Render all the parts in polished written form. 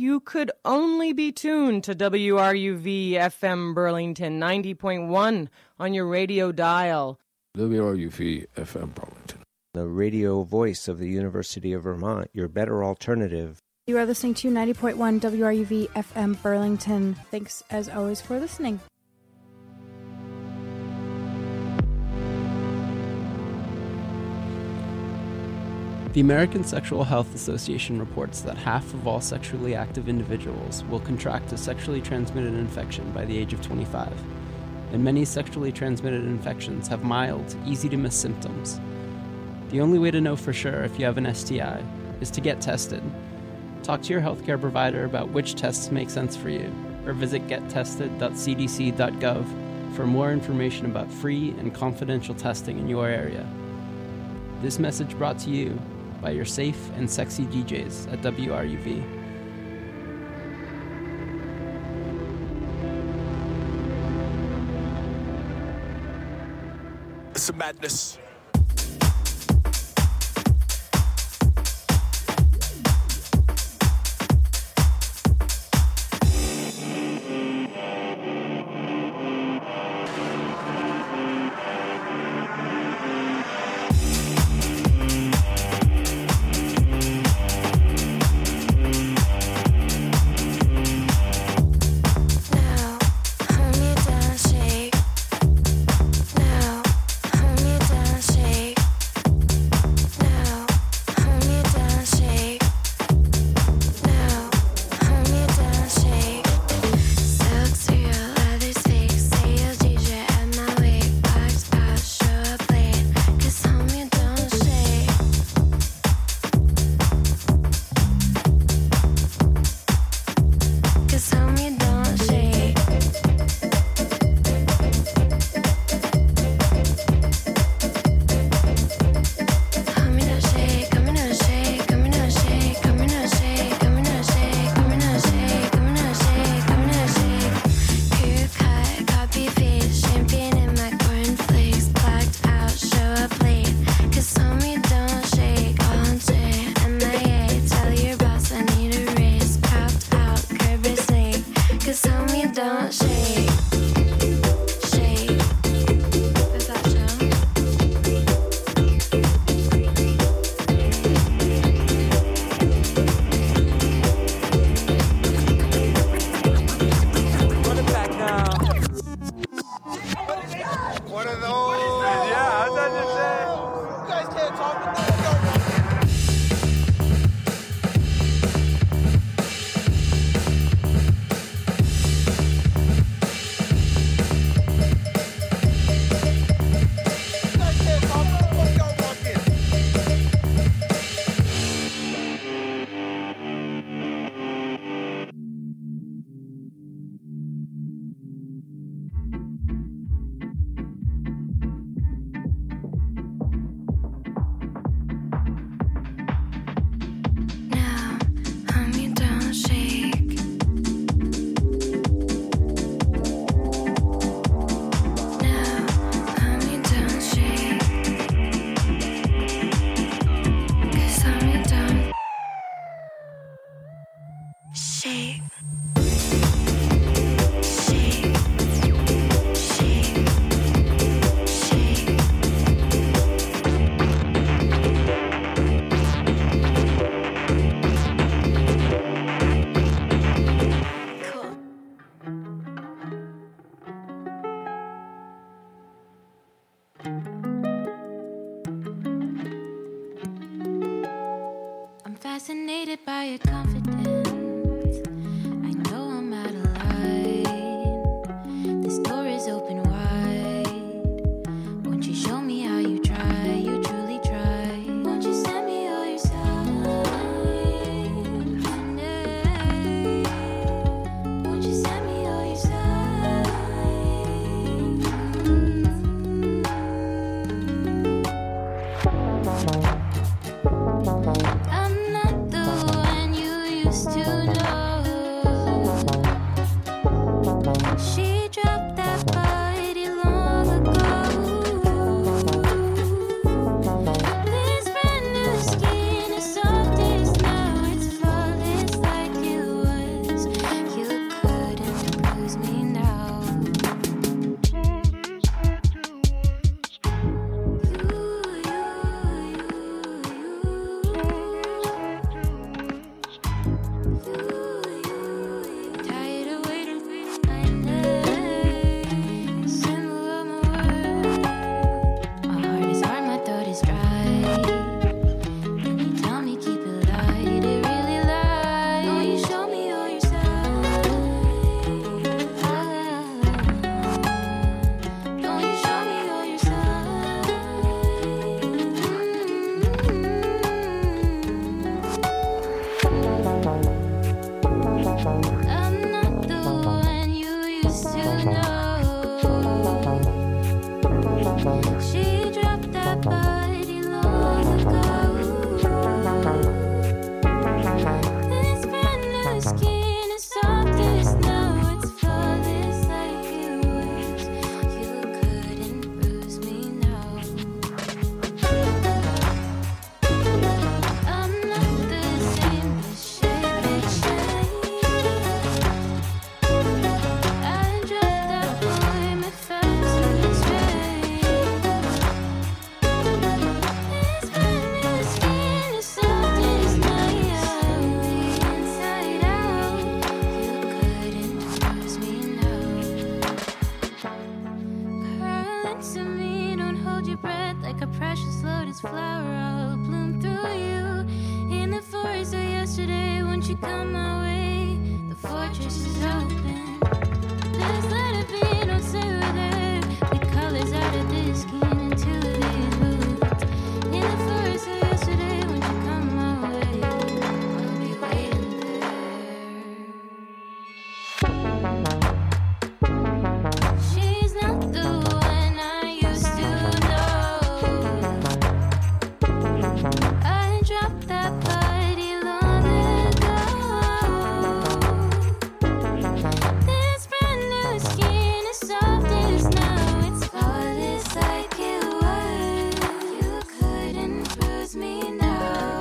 you could only be tuned to WRUV FM Burlington 90.1 on your radio dial. WRUV FM Burlington, the radio voice of the University of Vermont, your better alternative. You are listening to 90.1 WRUV FM Burlington. Thanks, as always, for listening. The American Sexual Health Association reports that half of all sexually active individuals will contract a sexually transmitted infection by the age of 25, and many sexually transmitted infections have mild, easy-to-miss symptoms. The only way to know for sure if you have an STI is to get tested. Talk to your healthcare provider about which tests make sense for you, or visit gettested.cdc.gov for more information about free and confidential testing in your area. This message brought to you by your safe and sexy DJs at WRUV. It's a madness. Fascinated by your confidence. fortress is open. Just let it be, don't say we're there. The colors out of this skin into these boots. In the forest of yesterday, when you come my way, I'll be waiting there. She's not the one I used to know. I dropped that body long ago. This brand new skin is soft as snow. It's flawless like it was. You couldn't bruise me now.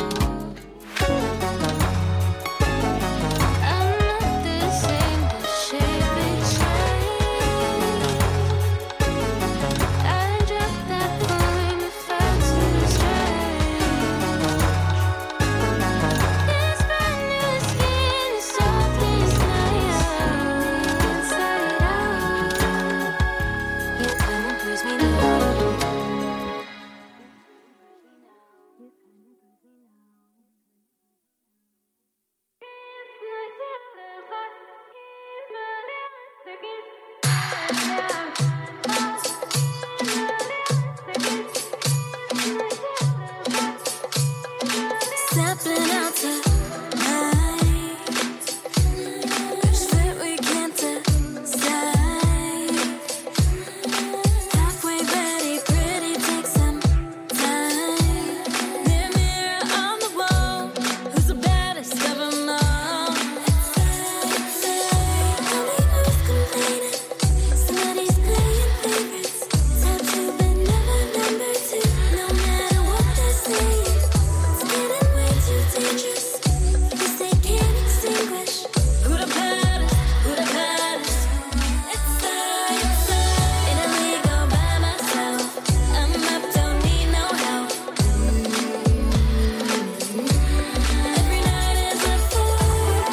I'm not the same, the shape it changed. I dropped that point and felt too strange. This brand new skin is soft as snow. Inside out, you couldn't bruise me now. Stepping out tonight, swear we can't decide. Halfway ready, pretty, take some time. Mirror on the wall, who's the baddest of them all? Who's complaining? Somebody's playing favorites. Time to but never number two. No matter what they say, it's getting way too dangerous. Cause they can't extinguish. Who the baddest? Who the baddest? It's in a league all by myself. I'm up, don't need no help. Every night is a fool,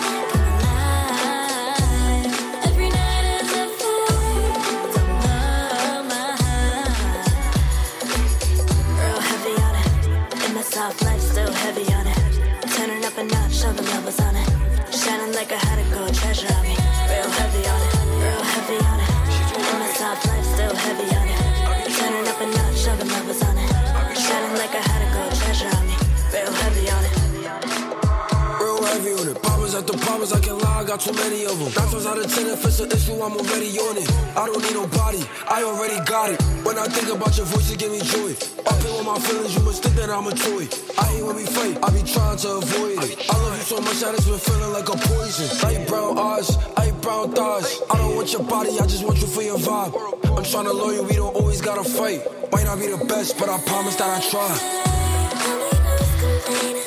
alive. Every night is a fool, don't know my heart. Real heavy on it, in my soft life, still heavy on it. Turning up a notch, all the levels on it. Shining like I had a gold treasure on me. Real heavy on it, real heavy on it. In my soft life, still heavy on it. Turning up a notch, all the levels on it. Shining like I had a gold treasure on me. Real heavy on it. Real heavy on it. Problems after problems, I can't lie, I got too many of them. 9 times out of 10, if it's an issue, I'm already on it. I don't need nobody, I already got it. When I think about your voice, you give me joy. Up here with my feelings, you must think that I'm a toy. I hate when we fight, I be trying to avoid it. I love you so much that it's been feeling like a poison. Light brown eyes, light brown thighs. I don't want your body, I just want you for your vibe. I'm trying to lure you, we don't always gotta fight. Might not be the best, but I promise that I try. Who's complaining?